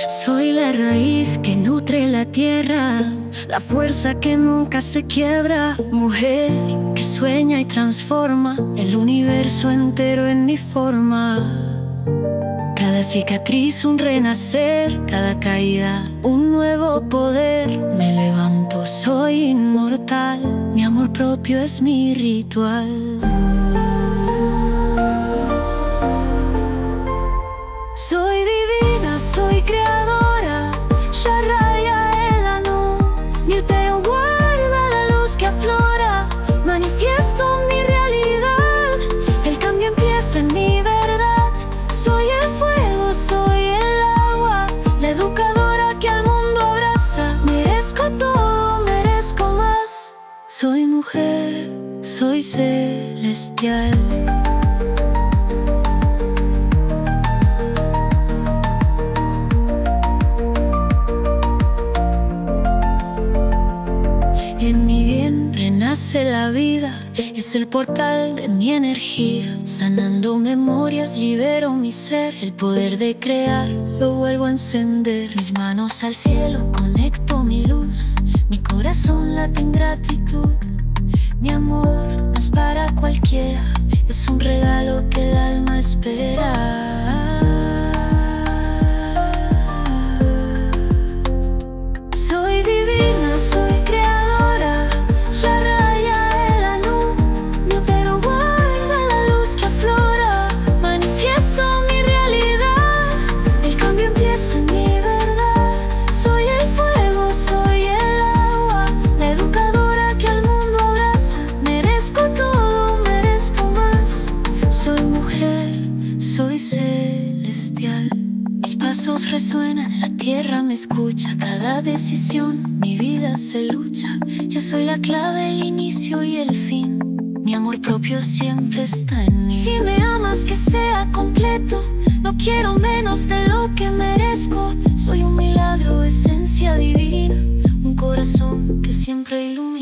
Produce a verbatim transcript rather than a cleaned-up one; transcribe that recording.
Soy la raíz que nutre la tierra, la fuerza que nunca se quiebra. Mujer que sueña y transforma el universo entero en mi forma. Cada cicatriz un renacer, cada caída un nuevo poder. Me levanto, soy inmortal, mi amor propio es mi ritual. Soy divina, soy creadora, Sharaya el Anu. Mi útero guarda la luz que aflora, manifiesto mi realidad. El cambio empieza en mi verdad. Soy el fuego, soy el agua, la educadora que al mundo abraza. Merezco todo, merezco más. Soy mujer, soy celestial. En mi vientre nace la vida, es el portal de mi energía. Sanando memorias, libero mi ser. El poder de crear lo vuelvo a encender. Mis manos al cielo, conecto mi luz. Mi corazón late en gratitud. Mi amor no es para cualquiera, es un regalo que el alma espera. Soy divina, soy creadora, Sharaya el Anu. Mi útero guarda la luz que aflora, manifiesto mi realidad. El cambio empieza en mi verdad. Soy el fuego, soy el agua, la educadora que al mundo abraza. Merezco todo, merezco más. Soy mujer, soy celestial. Mis pasos resuenan, la tierra me escucha. Cada decisión, mi vida se lucha. Yo soy la clave, el inicio y el fin. Mi amor propio siempre está en mí. Si me amas, que sea completo. No quiero menos de lo que merezco. Soy un milagro, esencia divina. Un corazón que siempre ilumina.